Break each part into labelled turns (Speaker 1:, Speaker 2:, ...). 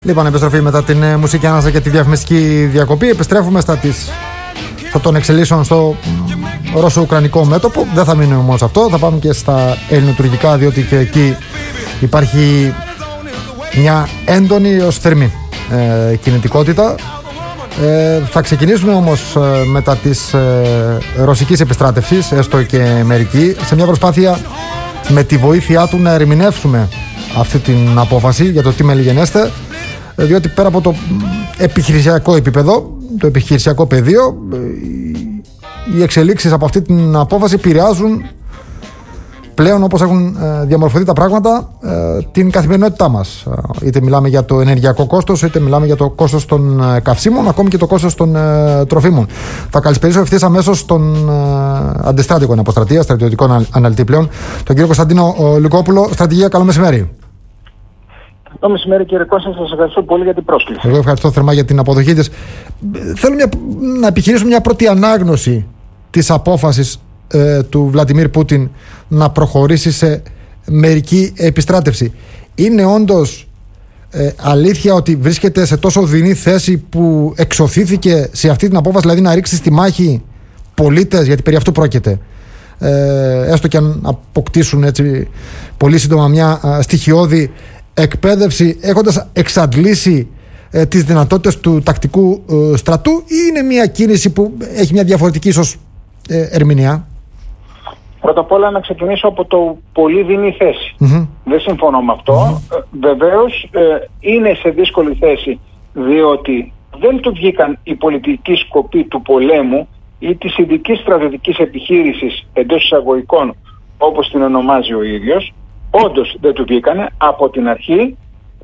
Speaker 1: Λοιπόν, επιστροφή μετά την μουσική ανάσα και τη διαφημιστική διακοπή. Επιστρέφουμε στα των εξελίσσεων στο ρώσο-ουκρανικό μέτωπο. Δεν θα μείνουμε όμως αυτό, θα πάμε και στα ελληνοτουρκικά, διότι και εκεί υπάρχει μια έντονη έως θερμή κινητικότητα. Θα ξεκινήσουμε όμως μετά της ρωσικής επιστράτευσης, έστω και μερική, σε μια προσπάθεια με τη βοήθειά του να ερμηνεύσουμε αυτή την απόφαση για το τι μελιγενέστε, διότι πέρα από το επιχειρησιακό επίπεδο, το επιχειρησιακό πεδίο, οι εξελίξεις από αυτή την απόφαση επηρεάζουν πλέον, όπως έχουν διαμορφωθεί τα πράγματα, την καθημερινότητά μας. Είτε μιλάμε για το ενεργειακό κόστος, είτε μιλάμε για το κόστος των καυσίμων, ακόμη και το κόστος των τροφίμων. Θα καλησπερίσω ευθύς αμέσως τον αντιστράτηγο αποστρατεία, στρατιωτικό αναλυτή πλέον, τον κύριο Κωνσταντίνο Λουκόπουλο. Στρατηγία, καλό μεσημέρι.
Speaker 2: Καλό μεσημέρι, κύριε Κώστα, σας ευχαριστώ πολύ για την πρόσκληση.
Speaker 1: Εγώ ευχαριστώ θερμά για την αποδοχή της. Θέλω να επιχειρήσουμε μια πρώτη ανάγνωση της απόφασης του Βλαντιμίρ Πούτιν να προχωρήσει σε μερική επιστράτευση. Είναι όντως αλήθεια ότι βρίσκεται σε τόσο δεινή θέση που εξωθήθηκε σε αυτή την απόφαση, δηλαδή να ρίξει στη μάχη πολίτες, γιατί περί αυτού πρόκειται, έστω και αν αποκτήσουν έτσι πολύ σύντομα μια στοιχειώδη εκπαίδευση, έχοντας εξαντλήσει τις δυνατότητες του τακτικού στρατού, ή είναι μια κίνηση που έχει μια διαφορετική ίσως ερμηνεία?
Speaker 2: Πρώτα απ' όλα να ξεκινήσω από το πολύ δεινή θέση. Δεν συμφωνώ με αυτό. Βεβαίως είναι σε δύσκολη θέση, διότι δεν του βγήκαν οι πολιτικοί σκοποί του πολέμου ή της ειδικής στρατιωτικής επιχείρησης εντός εισαγωγικών, όπως την ονομάζει ο ίδιος. Όντως δεν του βγήκανε από την αρχή.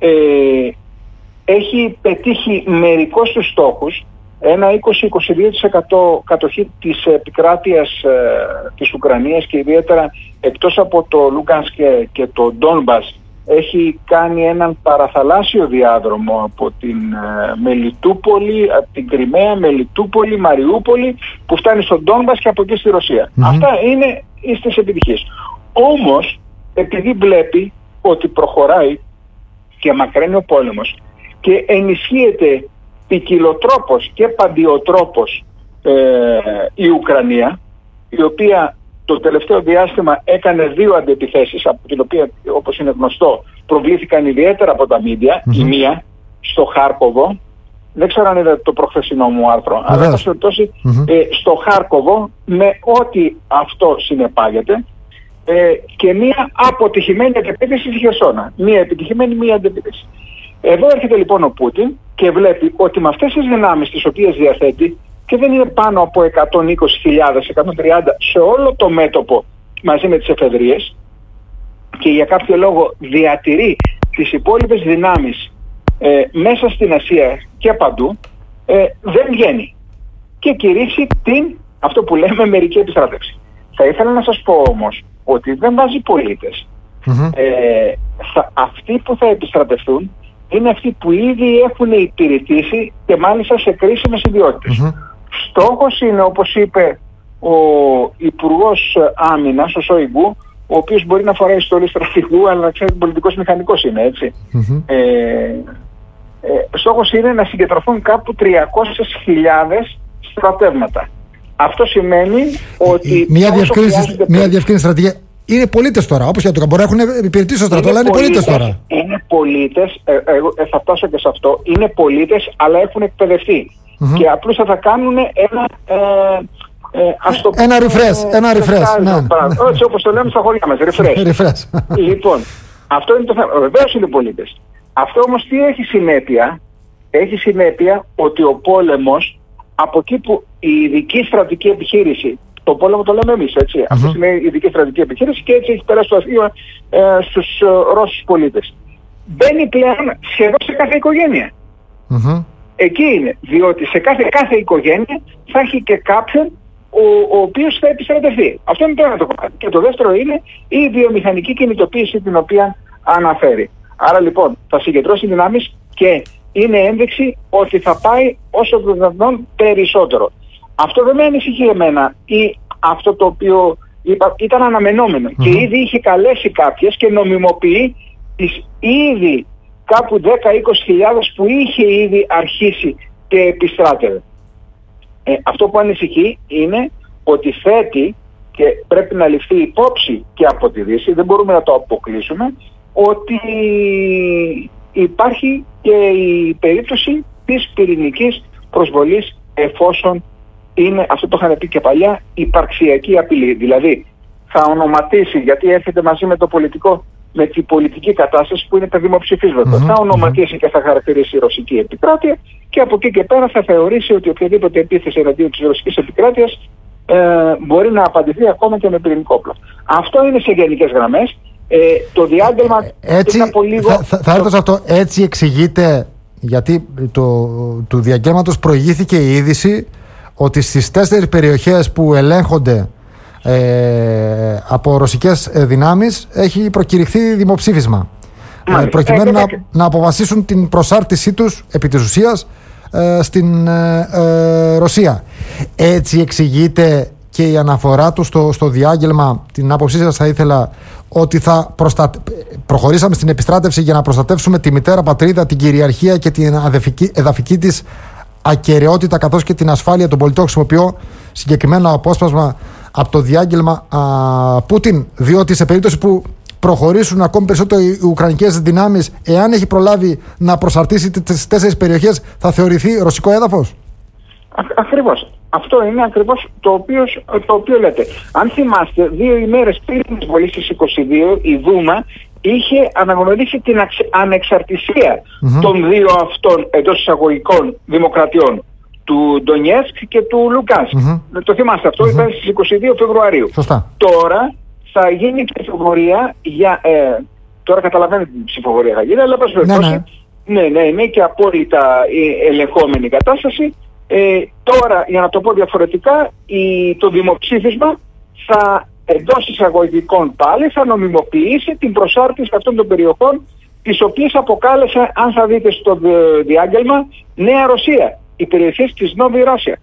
Speaker 2: Έχει πετύχει μερικώς τους στόχους. Ένα 20-22% κατοχή της επικράτειας της Ουκρανίας, και ιδιαίτερα εκτός από το Λουγκάνσκ και το Ντόνμπας, έχει κάνει έναν παραθαλάσσιο διάδρομο από την Μελιτούπολη, από την Κριμαία, Μελιτούπολη, Μαριούπολη, που φτάνει στο Ντόνμπας και από εκεί στη Ρωσία. Αυτά είναι στις επιτυχίες. Όμως, επειδή βλέπει ότι προχωράει και μακραίνει ο πόλεμος και ενισχύεται ποικιλοτρόπως και παντιοτρόπως η Ουκρανία, η οποία το τελευταίο διάστημα έκανε 2 αντεπιθέσεις, από την οποία, όπως είναι γνωστό, προβλήθηκαν ιδιαίτερα από τα μίντια. Η μία στο Χάρκοβο, δεν ξέρω αν είδατε το προχθεσινό μου άρθρο, αλλά εν πάση περιπτώσει στο Χάρκοβο, με ό,τι αυτό συνεπάγεται, και μία αποτυχημένη αντεπίθεση στη Χερσόνα. Μία επιτυχημένη, μία αντεπίθεση. Εδώ έρχεται λοιπόν ο Πούτιν και βλέπει ότι με αυτές τις δυνάμεις τις οποίες διαθέτει, και δεν είναι πάνω από 120.000, 130 σε όλο το μέτωπο μαζί με τις εφεδρίες, και για κάποιο λόγο διατηρεί τις υπόλοιπες δυνάμεις μέσα στην Ασία και παντού, δεν βγαίνει και κηρύσσει αυτό που λέμε μερική επιστράτευση. Θα ήθελα να σας πω όμως ότι δεν βάζει πολίτες. Αυτοί που θα επιστρατευτούν είναι αυτοί που ήδη έχουν υπηρετήσει, και μάλιστα σε κρίσιμες ιδιότητες. Στόχος είναι, όπως είπε ο Υπουργός Άμυνας, ο Σόιγκου, ο οποίος μπορεί να φοράει στολή στρατηγού, αλλά να ξέρει ότι πολιτικός μηχανικός είναι, έτσι. Στόχος είναι να συγκεντρωθούν κάπου 300.000 στρατεύματα. Αυτό σημαίνει ότι...
Speaker 1: Μια διευκρίνηση στρατηγία. Είναι πολίτες τώρα, όπως για το μπορεί να έχουν υπηρετήσει στο στρατό, αλλά είναι πολίτες τώρα.
Speaker 2: Είναι πολίτες, θα φτάσω και σε αυτό. Είναι πολίτες, αλλά έχουν εκπαιδευτεί. Και απλώς θα κάνουν ένα refresh. Έτσι όπως το λέμε στα χωριά μας, refresh. Λοιπόν, αυτό είναι το θέμα. Βεβαίως είναι πολίτες. Αυτό όμως τι έχει συνέπεια? Έχει συνέπεια ότι ο πόλεμος, από εκεί που η ειδική στρατηγική επιχείρηση, το πόλεμο το λέμε εμείς, έτσι. Αυτό είναι η ειδική στρατηγική επιχείρηση, και έτσι έχει περάσει το αστείο στους Ρώσους πολίτες. Μπαίνει πλέον σχεδόν σε κάθε οικογένεια. Εκεί είναι, διότι σε κάθε οικογένεια θα έχει και κάποιον ο οποίος θα επιστρατευτεί. Αυτό είναι το ένα το κομμάτι. Και το δεύτερο είναι η βιομηχανική κινητοποίηση, την οποία αναφέρει. Άρα λοιπόν θα συγκεντρώσει δυνάμεις και είναι ένδειξη ότι θα πάει όσο το δυνατόν περισσότερο. Αυτό δεν με ανησυχεί εμένα, ή αυτό το οποίο είπα, ήταν αναμενόμενο και ήδη είχε καλέσει κάποιες και νομιμοποιεί τις ήδη κάπου 10-20 χιλιάδες που είχε ήδη αρχίσει και επιστράτευε. Αυτό που ανησυχεί είναι ότι θέτει, και πρέπει να ληφθεί υπόψη και από τη Δύση, δεν μπορούμε να το αποκλείσουμε, ότι υπάρχει και η περίπτωση της πυρηνικής προσβολής, εφόσον είναι, αυτό το είχαν πει και παλιά, υπαρξιακή απειλή. Δηλαδή θα ονοματίσει, γιατί έρχεται μαζί με το πολιτικό, με την πολιτική κατάσταση που είναι τα δημοψηφίσματα, θα ονοματίσει και θα χαρακτηρίσει η ρωσική επικράτεια, και από εκεί και πέρα θα θεωρήσει ότι οποιαδήποτε επίθεση εναντίον της ρωσικής επικράτειας μπορεί να ακόμα και με πυρηνικό όπλο. Αυτό είναι σε γενικές γραμμές. Το διάγγελμα
Speaker 1: έτσι,
Speaker 2: από λίγο...
Speaker 1: Θα έρθω σε αυτό. Έτσι εξηγείται, γιατί του διαγγέλματος προηγήθηκε η είδηση ότι στις 4 περιοχές που ελέγχονται από ρωσικές δυνάμεις έχει προκηρυχθεί δημοψήφισμα, προκειμένου να αποφασίσουν την προσάρτησή τους επί της ουσίας στην Ρωσία. Έτσι εξηγείται και η αναφορά του στο διάγγελμα. Την άποψή σας θα ήθελα, ότι προχωρήσαμε στην επιστράτευση για να προστατεύσουμε τη μητέρα πατρίδα, την κυριαρχία και την εδαφική της ακεραιότητα, καθώς και την ασφάλεια των πολιτών. Χρησιμοποιώ συγκεκριμένο απόσπασμα από το διάγγελμα Πούτιν, διότι σε περίπτωση που προχωρήσουν ακόμη περισσότερο οι ουκρανικές δυνάμεις, εάν έχει προλάβει να προσαρτήσει τις 4 περιοχές, θα θεωρηθεί ρωσικό έδαφος.
Speaker 2: Ακριβώς. Αυτό είναι ακριβώς το οποίο λέτε. Αν θυμάστε, 2 ημέρες πριν την εισβολή στις 22, η Δούμα είχε αναγνωρίσει την ανεξαρτησία των δύο αυτών εντός εισαγωγικών δημοκρατιών, του Ντονιέτσκ και του Λουγκάνσκ. Το θυμάστε αυτό, ήταν στις 22 Φεβρουαρίου.
Speaker 1: Σωστά.
Speaker 2: Τώρα θα γίνει ψηφοφορία για... τώρα καταλαβαίνετε την ψηφοφορία θα γίνει, αλλά ναι, είναι και απόλυτα ελεγχόμενη κατάσταση. Τώρα, για να το πω διαφορετικά, το δημοψήφισμα θα, εντός εισαγωγικών πάλι, θα νομιμοποιήσει την προσάρτηση αυτών των περιοχών, τις οποίες αποκάλεσε, αν θα δείτε στο διάγγελμα, Νέα Ρωσία, οι περιοχές της Νόβι Ρώσια.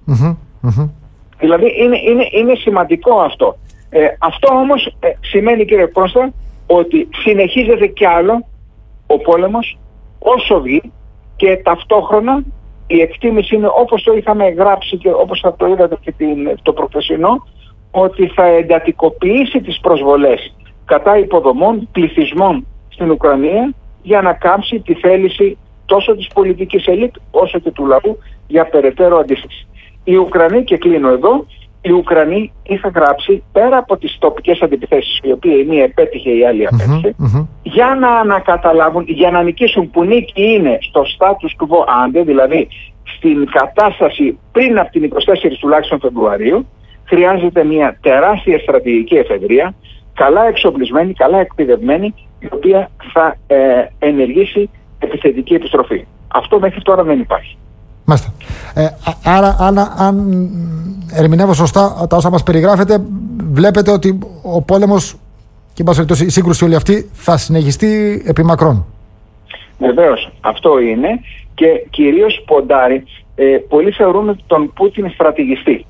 Speaker 2: Δηλαδή είναι σημαντικό αυτό. Αυτό όμως σημαίνει, κύριε Κώστα, ότι συνεχίζεται κι άλλο ο πόλεμος όσο βγει, και ταυτόχρονα η εκτίμηση είναι, όπως το είχαμε γράψει και όπως θα το είδατε και το προχθεσινό, ότι θα εντατικοποιήσει τις προσβολές κατά υποδομών, πληθυσμών στην Ουκρανία, για να κάμψει τη θέληση τόσο της πολιτικής ελίτ όσο και του λαού για περαιτέρω αντίσταση. Οι Ουκρανοί, και κλείνω εδώ, οι Ουκρανοί είχαν γράψει, πέρα από τις τοπικές αντιπιθέσεις, η οποία η μία επέτυχε, η άλλη απέτυχε, για να ανακαταλάβουν, για να νικήσουν, που νίκη είναι στο status quo ante, δηλαδή στην κατάσταση πριν από την 24 τουλάχιστον Φεβρουαρίου, χρειάζεται μια τεράστια στρατηγική εφεδρεία, καλά εξοπλισμένη, καλά εκπαιδευμένη, η οποία θα ενεργήσει επιθετική επιστροφή. Αυτό μέχρι τώρα δεν υπάρχει.
Speaker 1: Μάλιστα. Άρα, αν ερμηνεύω σωστά τα όσα μας περιγράφετε, βλέπετε ότι ο πόλεμος και η σύγκρουση όλη αυτή θα συνεχιστεί επί μακρόν.
Speaker 2: Βεβαίως, αυτό είναι, και κυρίως ποντάρει. Πολλοί θεωρούν τον Πούτιν στρατηγιστή.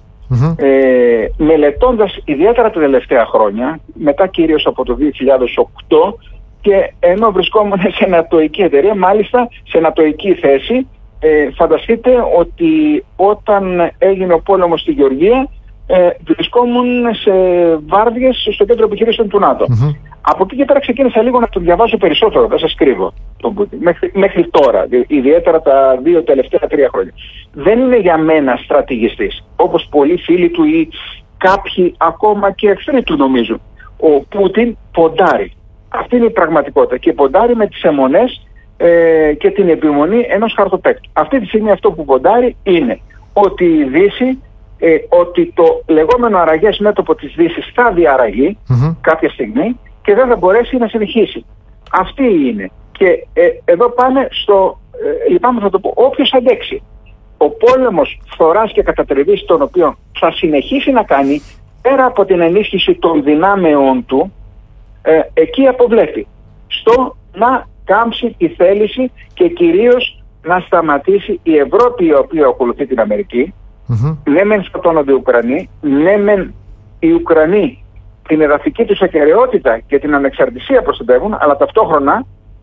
Speaker 2: Μελετώντας ιδιαίτερα τα τελευταία χρόνια, μετά κυρίως από το 2008, και ενώ βρισκόμουν σε νατοϊκή εταιρεία, μάλιστα σε νατοϊκή θέση, φανταστείτε ότι όταν έγινε ο πόλεμος στη Γεωργία, βρισκόμουν σε βάρδιες στο κέντρο επιχειρήσεων του ΝΑΤΟ. Από εκεί και πέρα ξεκίνησα λίγο να το διαβάζω περισσότερο, δεν σας κρύβω, τον Πούτιν, μέχρι τώρα, ιδιαίτερα τα 2 τελευταία 3 χρόνια. Δεν είναι για μένα στρατηγιστής, όπως πολλοί φίλοι του ή κάποιοι ακόμα και εχθροί του νομίζουν. Ο Πούτιν ποντάρει. Αυτή είναι η πραγματικότητα, και ποντάρει με τις αιμονές και την επιμονή ενός χαρτοπαίκτου. Αυτή τη στιγμή αυτό που ποντάρει είναι ότι η Δύση, ότι το λεγόμενο αραγές μέτωπο της Δύσης θα διαραγεί κάποια στιγμή και δεν θα μπορέσει να συνεχίσει. Αυτή είναι. Και εδώ πάμε λυπάμαι θα το πω, όποιος αντέξει. Ο πόλεμος φθοράς και κατατριβής, τον οποίο θα συνεχίσει να κάνει, πέρα από την ενίσχυση των δυνάμεών του, εκεί αποβλέπει στο να κάμψει τη θέληση και κυρίως να σταματήσει η Ευρώπη, η οποία ακολουθεί την Αμερική. Ναι μεν σκοτώνονται οι Ουκρανοί, ναι μεν οι Ουκρανοί την εδαφική τους ακεραιότητα και την ανεξαρτησία προστατεύουν, αλλά ταυτόχρονα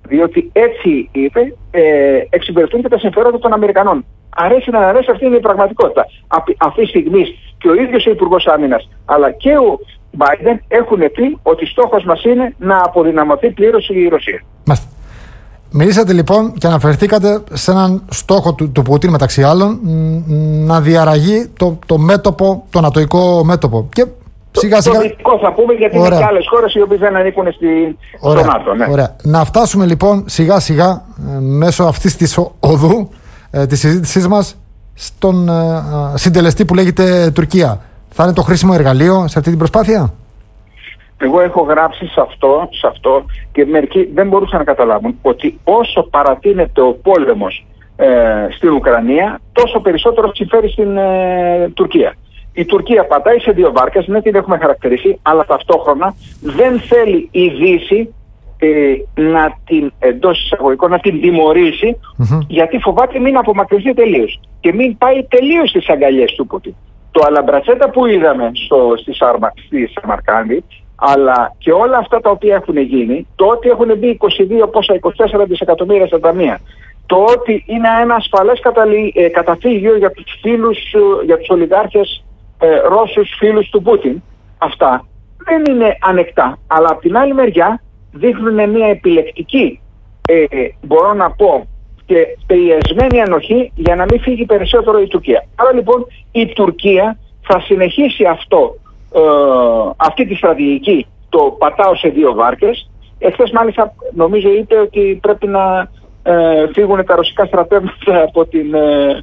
Speaker 2: Διότι έτσι είπε, εξυπηρετούν και τα συμφέροντα των Αμερικανών. Αρέσει να αρέσει, αυτή είναι η πραγματικότητα. Αυτή τη στιγμή και ο ίδιος ο Υπουργός Άμυνας αλλά και ο Biden έχουν πει ότι στόχος μας είναι να αποδυναμωθεί πλήρως η Ρωσία.
Speaker 1: Μιλήσατε λοιπόν και αναφερθήκατε σε έναν στόχο του Πούτιν, μεταξύ άλλων, να διαραγεί το μέτωπο, το νατοϊκό μέτωπο. Και σιγά σιγά.
Speaker 2: Το δυτικό θα πούμε, γιατί είναι και άλλες χώρες οι οποίες δεν ανήκουν στο ΝΑΤΟ. Ναι.
Speaker 1: Ωραία. Να φτάσουμε λοιπόν σιγά σιγά μέσω αυτής της οδού της συζήτησής μας στον συντελεστή που λέγεται Τουρκία. Θα είναι το χρήσιμο εργαλείο σε αυτή την προσπάθεια?
Speaker 2: Εγώ έχω γράψει σε αυτό και μερικοί δεν μπορούσαν να καταλάβουν ότι όσο παρατείνεται ο πόλεμος στην Ουκρανία, τόσο περισσότερο συμφέρει στην Τουρκία. Η Τουρκία πατάει σε δύο βάρκες, ναι, την έχουμε χαρακτηρίσει, αλλά ταυτόχρονα δεν θέλει η Δύση να την, εντός εισαγωγικών, να την τιμωρήσει, γιατί φοβάται μην απομακρυνθεί τελείως και μην πάει τελείως στις αγκαλιές του Πούτιν. Το αλαμπρατσέτα που είδαμε στη Σαμαρκάνδη, αλλά και όλα αυτά τα οποία έχουν γίνει, το ότι έχουν μπει 24 δισεκατομμύρια στα ταμεία, το ότι είναι ένα ασφαλές καταφύγιο για τους φίλους, για τους ολιγάρχες Ρώσους φίλους του Πούτιν, αυτά δεν είναι ανεκτά. Αλλά από την άλλη μεριά δείχνουν μια επιλεκτική, μπορώ να πω, και πιεσμένη ανοχή για να μην φύγει περισσότερο η Τουρκία. Άρα λοιπόν η Τουρκία θα συνεχίσει αυτή τη στρατηγική, το πατάω σε δύο βάρκες. Εχθές μάλιστα νομίζω είπε ότι πρέπει να φύγουν τα ρωσικά στρατεύματα από την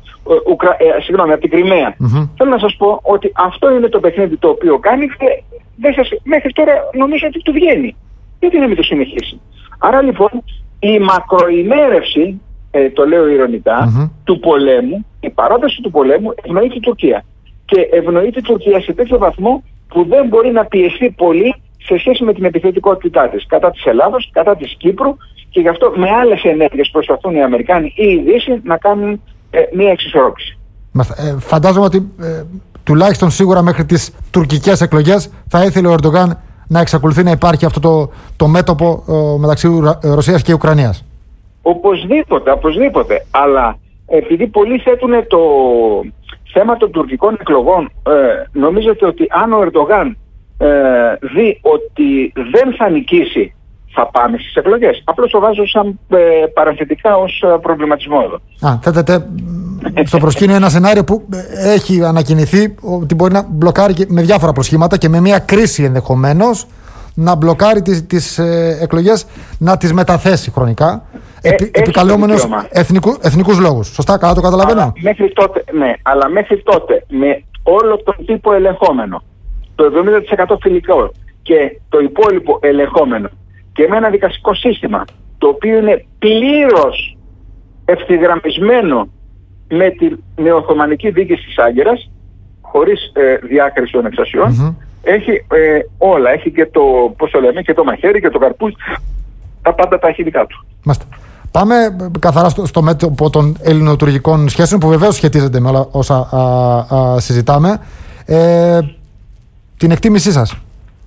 Speaker 2: Κριμαία. Θέλω να σας πω ότι αυτό είναι το παιχνίδι το οποίο κάνει και μέχρι τώρα νομίζω ότι του βγαίνει. Γιατί να μην το συνεχίσει? Άρα λοιπόν η μακροημέρευση, το λέω ειρωνικά, του πολέμου, η παράταση του πολέμου ευνοεί την Τουρκία. Και ευνοεί την Τουρκία σε τέτοιο βαθμό που δεν μπορεί να πιεστεί πολύ σε σχέση με την επιθετικότητά της κατά της Ελλάδος, κατά της Κύπρου, και γι' αυτό με άλλες ενέργειες προσπαθούν οι Αμερικάνοι ή η Δύση να κάνουν μια εξισορρόπηση.
Speaker 1: Φαντάζομαι ότι τουλάχιστον σίγουρα μέχρι τις τουρκικές εκλογές θα ήθελε ο Ερντογάν να εξακολουθεί να υπάρχει αυτό το μέτωπο μεταξύ Ρωσίας και Ουκρανίας.
Speaker 2: Οπωσδήποτε. Αλλά επειδή πολλοί θέτουν το θέμα των τουρκικών εκλογών, νομίζετε ότι αν ο Ερντογάν δει ότι δεν θα νικήσει, θα πάμε στις εκλογές? Απλώς το βάζω σαν παραθετικά ως προβληματισμό εδώ.
Speaker 1: Θέτετε στο προσκήνιο ένα σενάριο που έχει ανακοινηθεί ότι μπορεί να μπλοκάρει και με διάφορα προσχήματα και με μια κρίση ενδεχομένως να μπλοκάρει τις εκλογές, να τις μεταθέσει χρονικά, επικαλούμενος εθνικούς λόγους. Σωστά, καλά το καταλαβαίνω?
Speaker 2: Αλλά μέχρι τότε με όλο τον τύπο ελεγχόμενο, το 70% φιλικό και το υπόλοιπο ελεγχόμενο, και με ένα δικαστικό σύστημα το οποίο είναι πλήρως ευθυγραμμισμένο με την νεοοθωμανική δίκηση της Άγκυρας, χωρίς διάκριση των εξασιών, έχει όλα. Έχει και το, και το μαχαίρι και το καρπούζι, τα πάντα τα έχει δικά του.
Speaker 1: Πάμε καθαρά στο μέτωπο των ελληνοτουρκικών σχέσεων, που βεβαίως σχετίζεται με όλα όσα συζητάμε. Την εκτίμησή σας?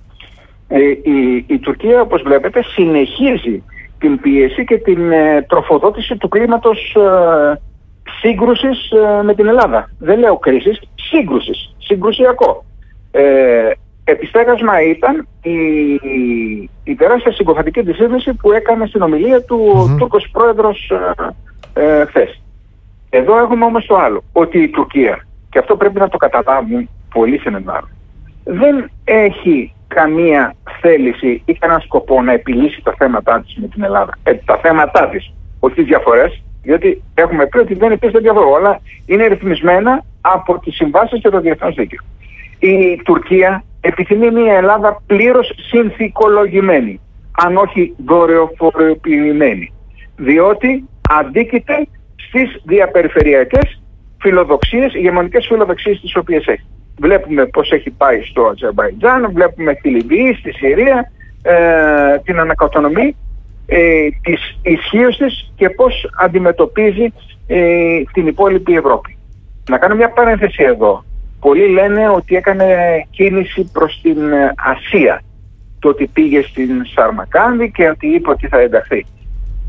Speaker 2: Η Τουρκία, όπως βλέπετε, συνεχίζει την πίεση και την τροφοδότηση του κλίματος σύγκρουσης με την Ελλάδα. Δεν λέω κρίσης, σύγκρουσης, συγκρουσιακό. Επιστέγασμα ήταν η τεράστια συγκοφαντική δυσύνδεση που έκανε στην ομιλία του ο Τούρκος πρόεδρος χθες. Εδώ έχουμε όμως το άλλο, ότι η Τουρκία, και αυτό πρέπει να το καταλάβουν πολύ συνεντάρων, δεν έχει καμία θέληση ή κανένα σκοπό να επιλύσει τα θέματά της με την Ελλάδα. Τα θέματά της, όχι τις διαφορές, γιατί έχουμε πει ότι δεν υπήρχε διαφορά, αλλά είναι ρυθμισμένα από τις συμβάσεις και το διεθνές δίκαιο. Η Τουρκία επιθυμεί μια Ελλάδα πλήρως συνθηκολογημένη, αν όχι δωρεοφοροποιημένη, διότι αντίκειται στις διαπεριφερειακές φιλοδοξίες, ηγεμονικές φιλοδοξίες τις οποίες έχει. Βλέπουμε πώς έχει πάει στο Αζερμπαϊτζάν, βλέπουμε στη Λιβύη, στη Συρία, την ανακατονομή της ισχύως της και πώς αντιμετωπίζει την υπόλοιπη Ευρώπη. Να κάνω μια παρένθεση εδώ. Πολλοί λένε ότι έκανε κίνηση προς την Ασία, το ότι πήγε στην Σαρμακάνδη και ότι είπε ότι θα ενταχθεί.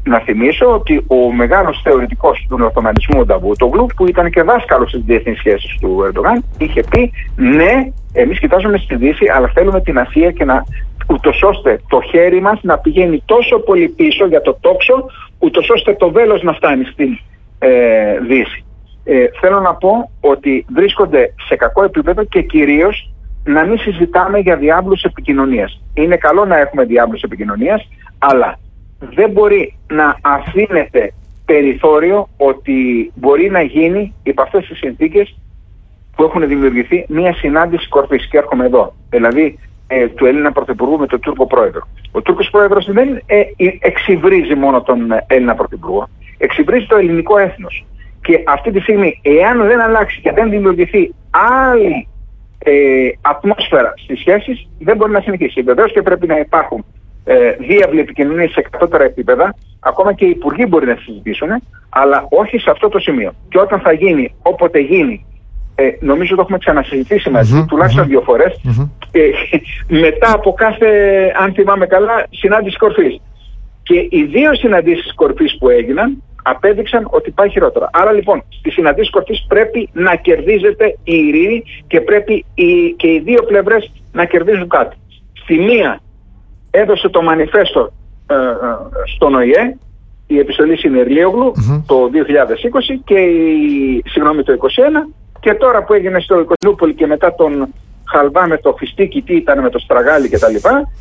Speaker 2: Να θυμίσω ότι ο μεγάλος θεωρητικός του Οθωμανισμού, ο Νταβούτογλου, που ήταν και δάσκαλος στις διεθνείς σχέσεις του Ερντογάν, είχε πει ναι, εμείς κοιτάζουμε στη Δύση, αλλά θέλουμε την Ασία και ούτως ώστε το χέρι μας να πηγαίνει τόσο πολύ πίσω για το τόξο, ούτως ώστε το βέλος να φτάνει στην Δύση. Θέλω να πω ότι βρίσκονται σε κακό επίπεδο και κυρίως να μην συζητάμε για διάβλους επικοινωνίας. Είναι καλό να έχουμε διάβλους επικοινωνίας, αλλά δεν μπορεί να αφήνεται περιθώριο ότι μπορεί να γίνει υπό αυτές τις συνθήκες που έχουν δημιουργηθεί μια συνάντηση κορφής. Και έρχομαι εδώ, δηλαδή του Έλληνα Πρωθυπουργού με τον Τούρκο Πρόεδρο. Ο Τούρκος Πρόεδρος δεν εξυβρίζει μόνο τον Έλληνα Πρωθυπουργό, εξυβρίζει το ελληνικό έθνος. Και αυτή τη στιγμή, εάν δεν αλλάξει και δεν δημιουργηθεί άλλη ατμόσφαιρα στις σχέσεις, δεν μπορεί να συνεχίσει. Βεβαίως και πρέπει να υπάρχουν διάβλοι επικοινωνίας σε κατώτερα επίπεδα, ακόμα και οι υπουργοί μπορεί να συζητήσουν, αλλά όχι σε αυτό το σημείο. Και όταν θα γίνει, όποτε γίνει, νομίζω το έχουμε ξανασυζητήσει μαζί, τουλάχιστον 2 φορές, μετά από κάθε, αν θυμάμαι καλά, συνάντηση κορφής. Και οι 2 συναντήσεις κορφής που έγιναν απέδειξαν ότι πάει χειρότερα. Άρα λοιπόν, στις συναντήσεις κορφής πρέπει να κερδίζεται η ειρήνη και πρέπει και οι 2 πλευρές να κερδίζουν κάτι. Στη μία έδωσε το μανιφέστο στον ΟΗΕ, η επιστολή Συνερλίογλου το 2020 και το 2021, και τώρα που έγινε στο Κωνσταντινούπολη και μετά τον Χαλβά με το Φιστίκι, τι ήταν με το Στραγάλι κτλ.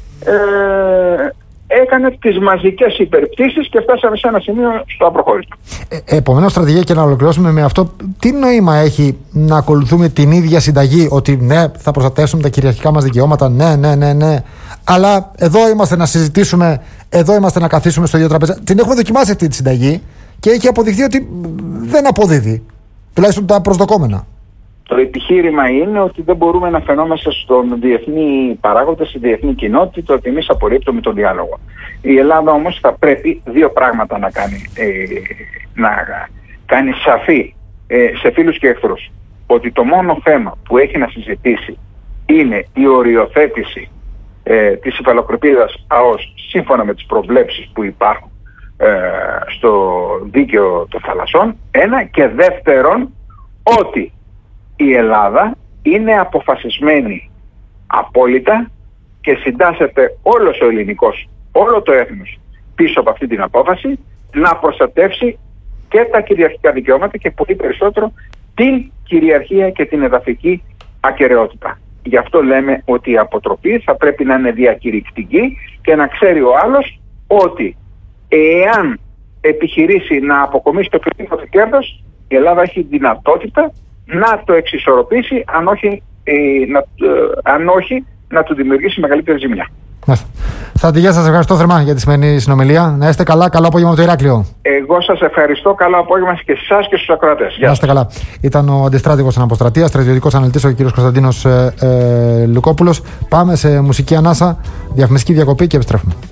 Speaker 2: Έκανε τις μαζικές υπερπτήσεις και φτάσαμε σε ένα σημείο στο απροχώρητο.
Speaker 1: Επομένως, στρατηγία, και να ολοκληρώσουμε με αυτό, τι νόημα έχει να ακολουθούμε την ίδια συνταγή, ότι ναι, θα προστατεύσουμε τα κυριαρχικά μας δικαιώματα, ναι, αλλά εδώ είμαστε να συζητήσουμε, εδώ είμαστε να καθίσουμε στο ίδιο τραπέζι. Την έχουμε δοκιμάσει αυτή τη συνταγή και έχει αποδειχθεί ότι δεν αποδίδει, τουλάχιστον τα προσδοκόμενα.
Speaker 2: Το επιχείρημα είναι ότι δεν μπορούμε να φαινόμαστε στον διεθνή παράγοντα, στη διεθνή κοινότητα, ότι εμείς απορρίπτουμε τον διάλογο. Η Ελλάδα όμως θα πρέπει 2 πράγματα να κάνει σαφή σε φίλους και εχθρούς. Ότι το μόνο θέμα που έχει να συζητήσει είναι η οριοθέτηση της υφαλοκρηπίδας ΑΟΣ σύμφωνα με τις προβλέψεις που υπάρχουν στο δίκαιο των θαλασσών. 1, και δεύτερον, ότι η Ελλάδα είναι αποφασισμένη απόλυτα και συντάσσεται όλος ο ελληνικός, όλο το έθνος πίσω από αυτή την απόφαση να προστατεύσει και τα κυριαρχικά δικαιώματα και πολύ περισσότερο την κυριαρχία και την εδαφική ακεραιότητα. Γι' αυτό λέμε ότι η αποτροπή θα πρέπει να είναι διακηρυκτική και να ξέρει ο άλλος ότι εάν επιχειρήσει να αποκομίσει το οποιοδήποτε κέρδος, η Ελλάδα έχει δυνατότητα να το εξισορροπήσει, αν όχι να του δημιουργήσει μεγαλύτερη ζημιά.
Speaker 1: Στρατηγέ, σας ευχαριστώ θερμά για τη σημερινή συνομιλία. Να είστε καλά, καλό απόγευμα από το Ηράκλειο.
Speaker 2: Εγώ σας ευχαριστώ, καλό απόγευμα και σε εσάς και στους ακροατές.
Speaker 1: Να είστε καλά. Ήταν ο αντιστράτηγος αναποστρατείας, στρατιωτικός αναλυτής, ο κ. Κωνσταντίνος Λουκόπουλος. Πάμε σε μουσική ανάσα, διαφημιστική διακοπή και επιστρέφουμε.